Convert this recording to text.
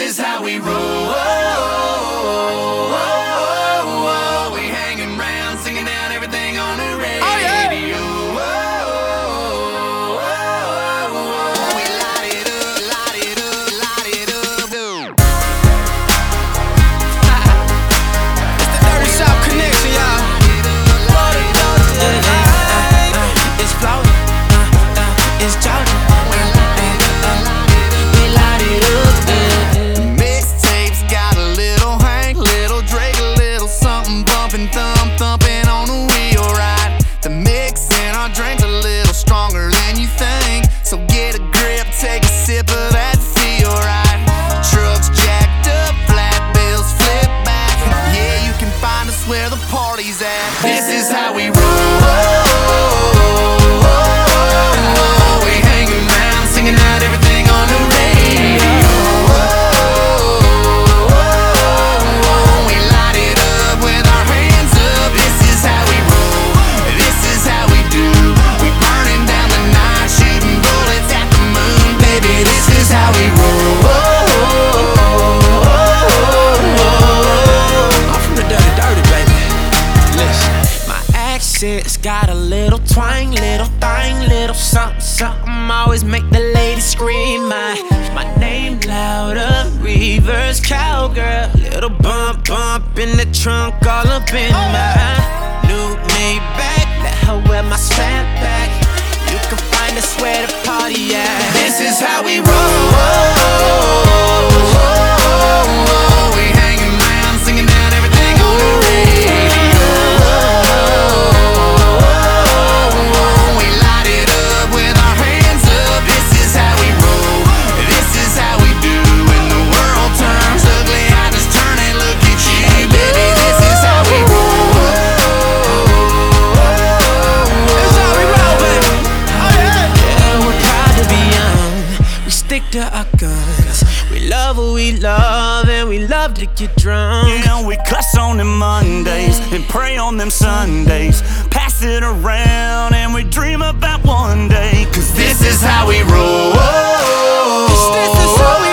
is how we roll. We hanging round, singing down everything on the radio. We light it up, light it up, light it up. It's the Dirty South Connection, y'all. It's Florida, it's Georgia. We light it up. Mixtapes got a little Hank, little Drake, a little something bumping, thumping on the wheel, right? The mix in our drink a little stronger than you think, so get a grip, take a sip of that feel, right? Trucks jacked up, flat bills flip back. Yeah, you can find us where the party's at. This is how we roll. We hanging around, singing out everything on the radio. We light it up with our hands up. This is how we roll. This is how we do. We burning down the night, shooting bullets at the moon, baby. This is how we roll. I'm from the dirty, baby. Listen, my accent's got a little twang, little thing, little something, always make the ladies scream. My name louder, reverse cowgirl, little bump in the trunk, all up in my new Maybach. Let her wear my snapback. You can find us where the party at. This is how we roll. We hanging around, singing down everything on the radio. We light it up with our hands up. This is how we roll. This is how we do. When the world turns ugly, I just turn and look at you, baby. This is how we roll. This is how we roll, baby. Oh yeah. Yeah, we're proud to be young. We stick to our guns. We love what we love, and we love to get drunk. You know, we cuss on them Mondays and pray on them Sundays. Pass it around and we dream about one day. 'Cause This is how we roll. This is how we